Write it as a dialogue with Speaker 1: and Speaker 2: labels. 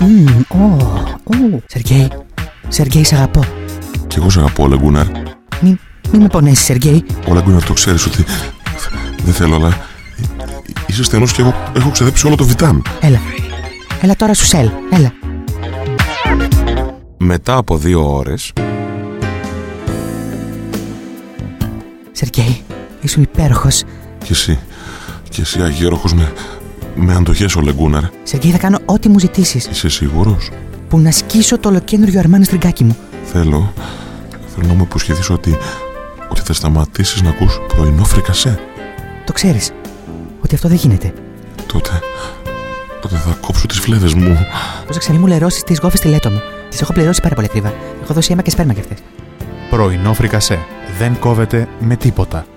Speaker 1: Σεργέη, σ' αγαπώ.
Speaker 2: Κι εγώ σ' αγαπώ, Λεγκούναρ.
Speaker 1: Μην με πονέσεις, Σεργέη.
Speaker 2: Ο Λεγκούναρ, το ξέρεις ότι δεν θέλω, αλλά είσαι στενός και εγώ έχω ξεδέψει όλο το βιτάμ.
Speaker 1: Έλα τώρα σου σέλ, έλα.
Speaker 2: Μετά από 2 ώρες.
Speaker 1: Σεργέη, ήσουν υπέροχος.
Speaker 2: Και εσύ αγέροχος με αντοχές, ο Λεγκούναρ.
Speaker 1: Σεργέη, θα κάνω ό,τι μου ζητήσεις.
Speaker 2: Είσαι σίγουρος?
Speaker 1: Που να σκίσω το ολοκένουργιο Αρμάνι στριγκάκι μου.
Speaker 2: Θέλω να μου υποσχεθείς ότι θα σταματήσεις να ακούς πρωινό φρικασέ.
Speaker 1: Το ξέρεις ότι αυτό δεν γίνεται.
Speaker 2: Τότε θα κόψω τις φλέβες μου.
Speaker 1: Πρόσεξε, μη μου λερώσεις τις γόφες στη λέτο μου. Τις έχω πληρώσει πάρα πολύ ακριβά. Έχω δώσει αίμα και σπέρμα κι αυτές.
Speaker 3: Πρωινό φρικασέ. Δεν κόβεται με τίποτα.